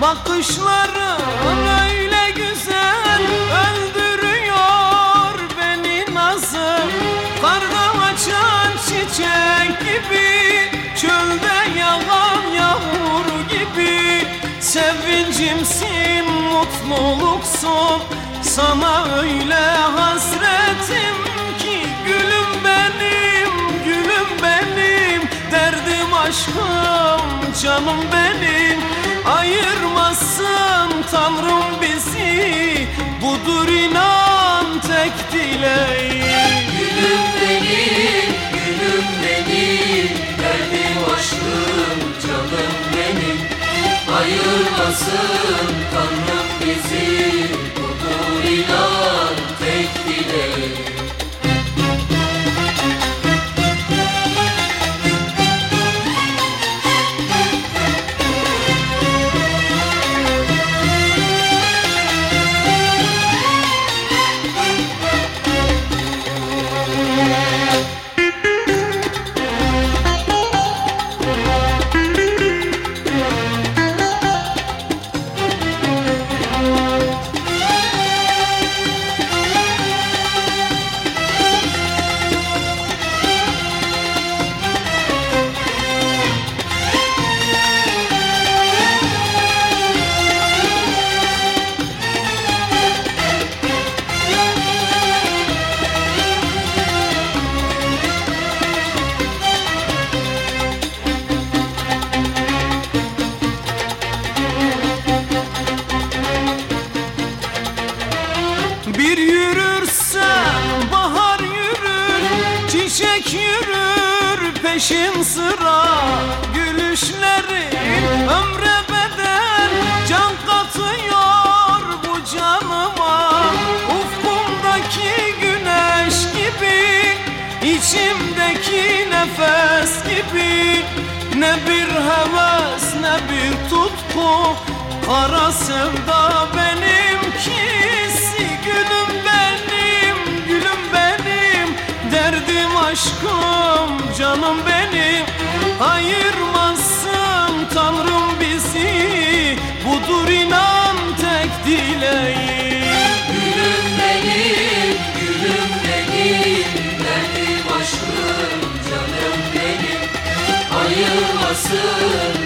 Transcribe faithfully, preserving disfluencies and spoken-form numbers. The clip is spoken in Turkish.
Bakışların öyle güzel, öldürüyor beni nazım. Karda açan çiçek gibi, çölde yağan yağmur gibi. Sevincimsin, mutluluksun, sana öyle hasretim ki. Gülüm benim, gülüm benim, derdim aşkım, canım benim. Ayırmasın Tanrım bizi, budur inan tek dileğim. Gülüm benim, gülüm benim, derdim aşkım, canım benim. Ayırmasın Tanrım bizi, budur inan tek dileğim. Bir yürürsen bahar yürür, çiçek yürür peşin sıra. Gülüşlerin ömre bedel, can katıyor bu canıma. Ufkumdaki güneş gibi, içimdeki nefes gibi. Ne bir heves ne bir tutku, kara sevda benimkisi. Gülüm benim, gülüm benim, derdim aşkım, canım benim. Ayırmasın Tanrım bizi, budur inan tek dileğim. Gülüm benim, gülüm benim, derdim aşkım, canım benim. Ayırmasın